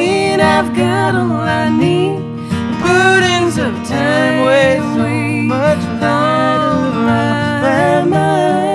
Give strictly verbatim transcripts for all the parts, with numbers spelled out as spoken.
knowing I've got all I need. The burdens of time weigh so much lighter on my mind.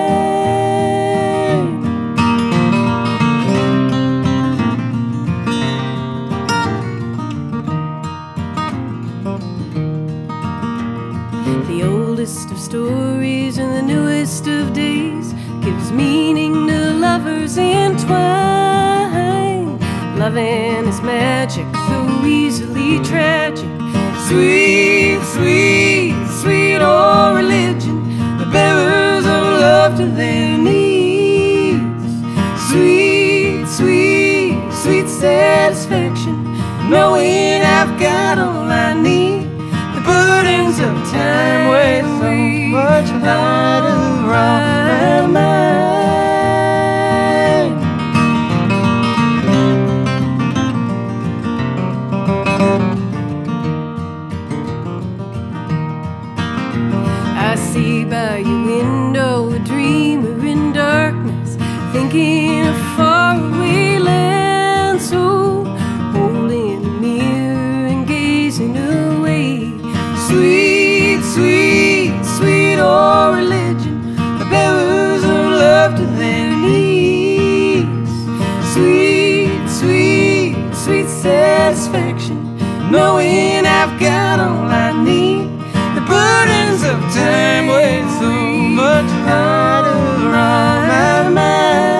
The oldest of stories and the newest of days gives meaning to lovers entwined. Loving is magic, so easily tragic. Sweet, sweet, sweet old religion, the bearers of love to their knees. Sweet, sweet, sweet satisfaction, knowing I've got all I need. The burdens of time weigh so much lighter on my mind. I see by your window a dreamer in darkness, thinking of faraway land, so holding a mirror and gazing away. Sweet, sweet, sweet old religion, the bearers of love to their knees. Sweet, sweet, sweet satisfaction, knowing I've got all I need. The burdens of time weigh so much lighter on my mind.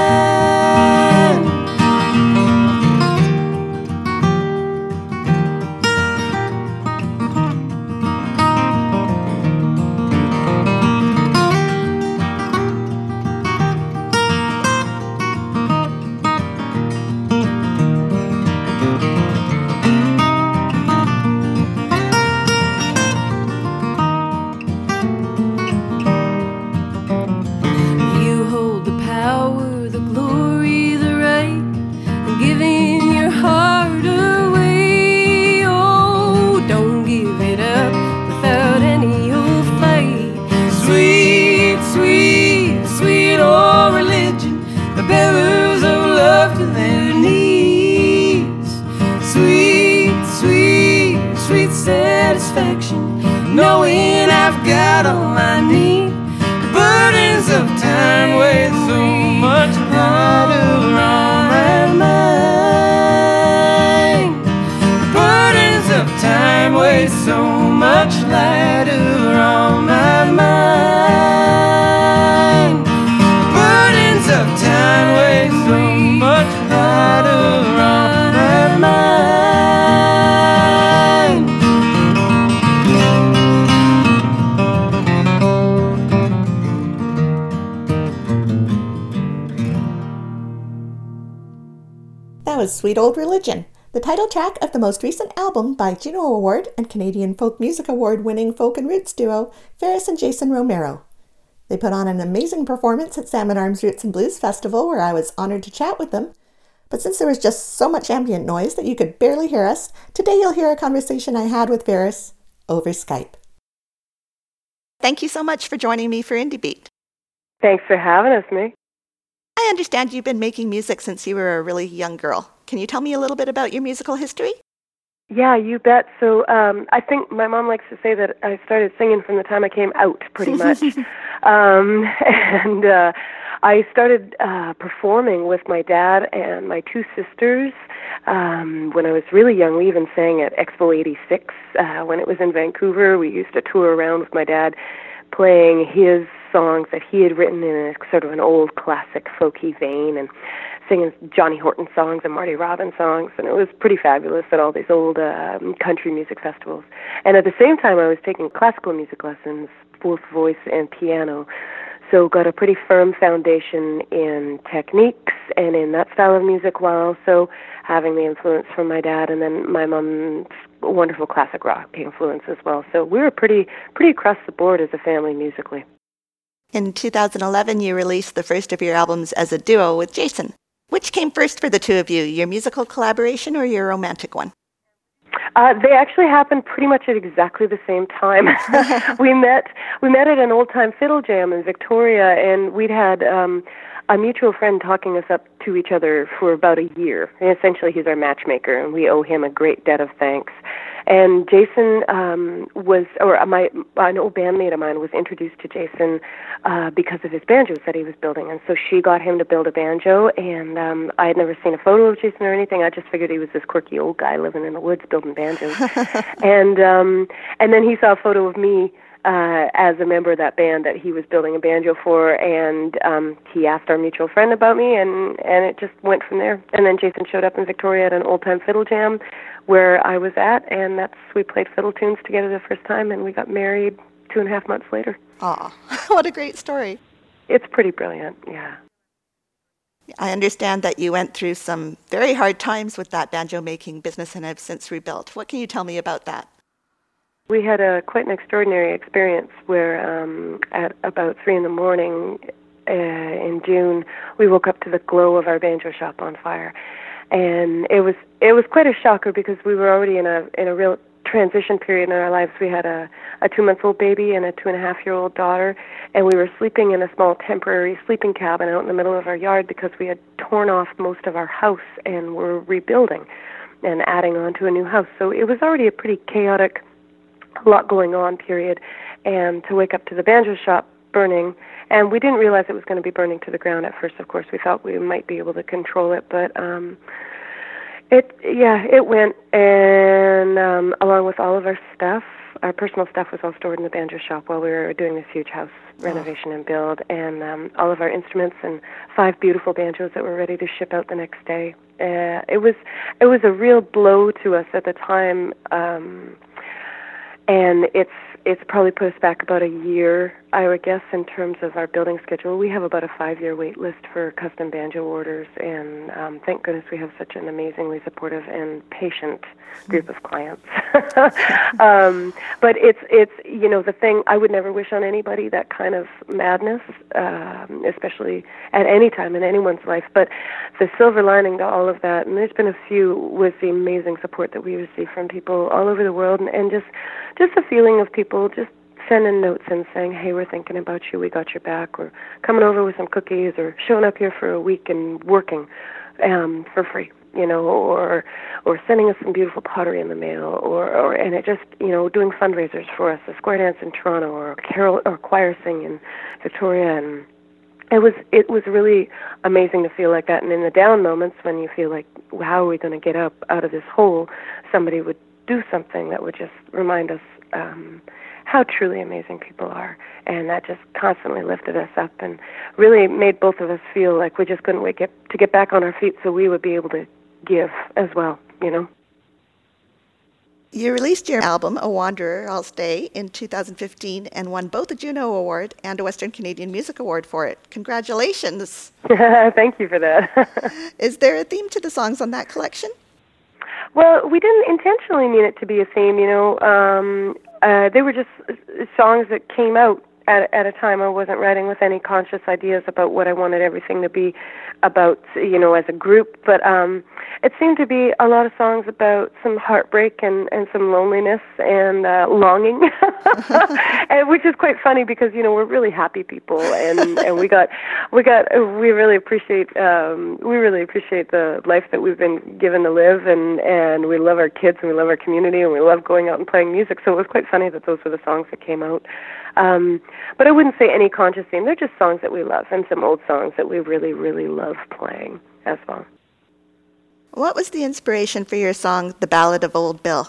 Knowing I've got all I need. The burdens of time weigh so much lighter on my mind. The burdens of time weigh so much lighter on my mind. The burdens of time weigh so much lighter on my mind. That was Sweet Old Religion, the title track of the most recent album by Juno Award and Canadian Folk Music Award winning folk and roots duo Ferris and Jason Romero. They put on an amazing performance at Salmon Arms Roots and Blues Festival, where I was honored to chat with them. But since there was just so much ambient noise that you could barely hear us, today you'll hear a conversation I had with Ferris over Skype. Thank you so much for joining me for Indie Beat. Thanks for having us, Meg. I understand you've been making music since you were a really young girl. Can you tell me a little bit about your musical history? Yeah, you bet. So um, I think my mom likes to say that I started singing from the time I came out, pretty much. um, and uh, I started uh, performing with my dad and my two sisters um, when I was really young. We even sang at Expo eighty-six uh, when it was in Vancouver. We used to tour around with my dad playing his songs that he had written in a sort of an old classic folky vein, and singing Johnny Horton songs and Marty Robbins songs, and it was pretty fabulous at all these old um, country music festivals. And at the same time, I was taking classical music lessons, both voice and piano, so got a pretty firm foundation in techniques and in that style of music, while also having the influence from my dad and then my mom's wonderful classic rock influence as well. So we were pretty pretty across the board as a family musically. In two thousand eleven, you released the first of your albums as a duo with Jason. Which came first for the two of you, your musical collaboration or your romantic one? Uh, they actually happened pretty much at exactly the same time. we met we met at an old-time fiddle jam in Victoria, and we'd had um, a mutual friend talking us up to each other for about a year. And essentially, he's our matchmaker, and we owe him a great debt of thanks. And Jason um, was, or my an old bandmate of mine was introduced to Jason uh, because of his banjos that he was building. And so she got him to build a banjo, and um, I had never seen a photo of Jason or anything. I just figured he was this quirky old guy living in the woods building banjos. and um, and then he saw a photo of me Uh, as a member of that band that he was building a banjo for, and um, he asked our mutual friend about me, and, and it just went from there. And then Jason showed up in Victoria at an old-time fiddle jam where I was at, and that's we played fiddle tunes together the first time, and we got married two and a half months later. Aw, what a great story. It's pretty brilliant, yeah. I understand that you went through some very hard times with that banjo-making business and have since rebuilt. What can you tell me about that? We had a quite an extraordinary experience where um, at about three in the morning uh, in June, we woke up to the glow of our banjo shop on fire, and it was it was quite a shocker because we were already in a in a real transition period in our lives. We had a, a two-month-old baby and a two-and-a-half-year-old daughter, and we were sleeping in a small temporary sleeping cabin out in the middle of our yard because we had torn off most of our house and were rebuilding and adding on to a new house. So it was already a pretty chaotic, a lot going on period, and to wake up to the banjo shop burning, and we didn't realize it was going to be burning to the ground at first. Of course, we thought we might be able to control it, but um, it, yeah, it went, and um, along with all of our stuff, our personal stuff was all stored in the banjo shop while we were doing this huge house renovation and build, and um, all of our instruments and five beautiful banjos that were ready to ship out the next day. Uh, it was, it was a real blow to us at the time. Um, And it's it's probably put us back about a year, I would guess, in terms of our building schedule. We have about a five-year wait list for custom banjo orders, and um, thank goodness we have such an amazingly supportive and patient group of clients. um, but it's it's you know the thing I would never wish on anybody, that kind of madness, um, especially at any time in anyone's life. But the silver lining to all of that, and there's been a few, was the amazing support that we receive from people all over the world, and, and just just the feeling of people just sending notes and saying, hey, we're thinking about you, we got your back, or coming over with some cookies, or showing up here for a week and working um, for free, you know, or or sending us some beautiful pottery in the mail, or, or and it just, you know, doing fundraisers for us, a square dance in Toronto, or a carol or choir sing in Victoria, and it was it was really amazing to feel like that. And in the down moments when you feel like, how are we going to get up out of this hole, somebody would do something that would just remind us um, how truly amazing people are, and that just constantly lifted us up and really made both of us feel like we just couldn't wait get, to get back on our feet so we would be able to give as well, you know. You released your album, A Wanderer, I'll Stay, in two thousand fifteen and won both a Juno Award and a Western Canadian Music Award for it. Congratulations. Thank you for that. Is there a theme to the songs on that collection? Well, we didn't intentionally mean it to be a theme, you know. Um, uh, they were just songs that came out at, at a time I wasn't writing with any conscious ideas about what I wanted everything to be about, you know, as a group. But um, it seemed to be a lot of songs about some heartbreak and, and some loneliness and uh, longing, and, which is quite funny because, you know, we're really happy people, and, and we got we got we really appreciate um, we really appreciate the life that we've been given to live, and, and we love our kids and we love our community and we love going out and playing music. So it was quite funny that those were the songs that came out. Um, but I wouldn't say any conscious theme. They're just songs that we love, and some old songs that we really, really love playing as well. What was the inspiration for your song, The Ballad of Old Bill?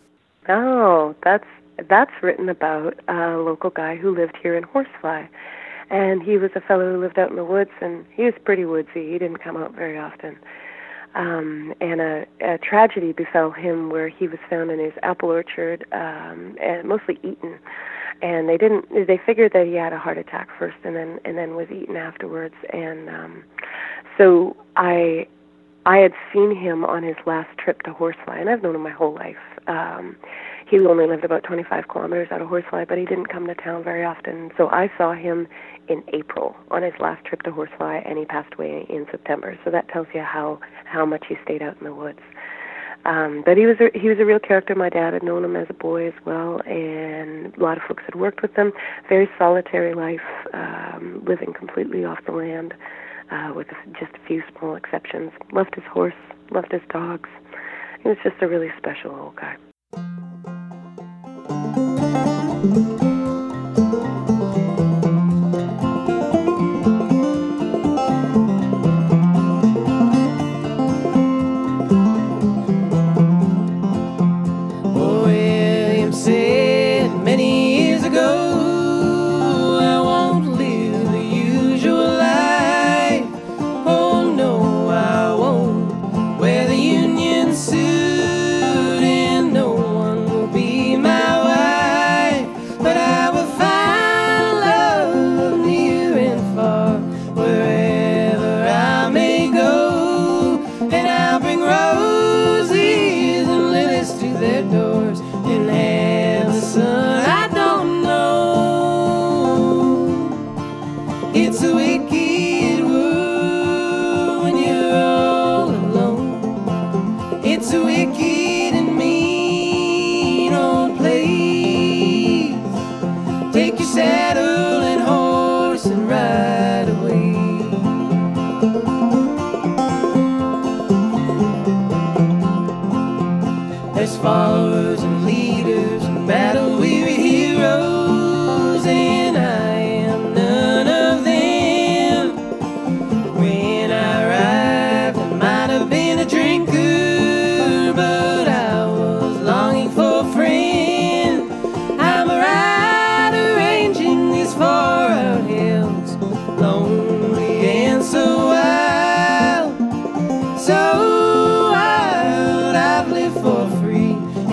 Oh, that's that's written about a local guy who lived here in Horsefly. And he was a fellow who lived out in the woods, and he was pretty woodsy. He didn't come out very often. Um, and a, a tragedy befell him where he was found in his apple orchard, um, and mostly eaten. And they didn't. They figured that he had a heart attack first, and then and then was eaten afterwards. And um, so I, I had seen him on his last trip to Horsefly, and I've known him my whole life. Um, he only lived about twenty-five kilometers out of Horsefly, but he didn't come to town very often. So I saw him in April on his last trip to Horsefly, and he passed away in September. So that tells you how how much he stayed out in the woods. Um, but he was a, he was a real character. My dad had known him as a boy as well, and a lot of folks had worked with him. Very solitary life, um, living completely off the land. uh, with just a few small exceptions. Loved his horse, loved his dogs. He was just a really special old guy. Followers and leaders and battle-weary heroes, and I am none of them. When I arrived, I might have been a drinker, but I was longing for a friend. I'm a rider ranging these far-out hills, lonely and so wild, so wild. I've lived for free.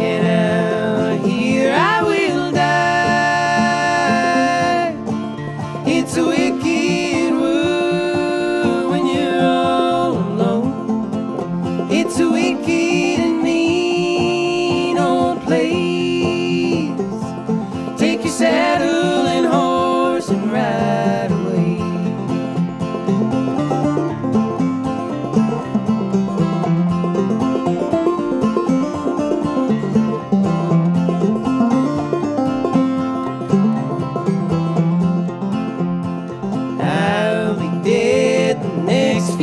It's a wicked world when you're all alone. It's a wicked and mean old place. Take your saddle and horse and ride away. Few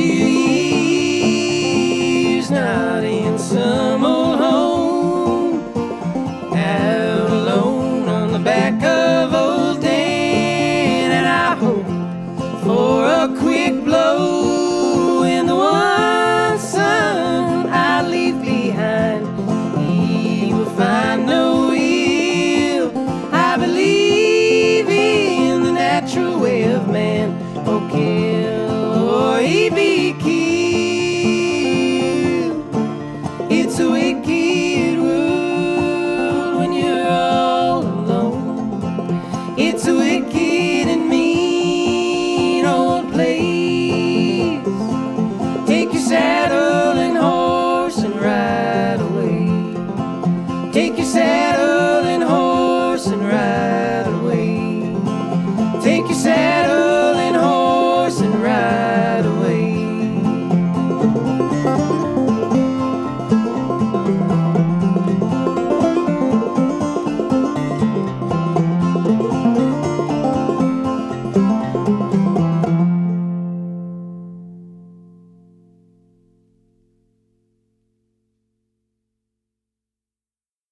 years, not in some old home, out alone on the back of old Dan, and I hope for a quick blow in the one son I leave behind. He will find no ill. I believe in the natural way of man. Okay, he be killed. It's a wicked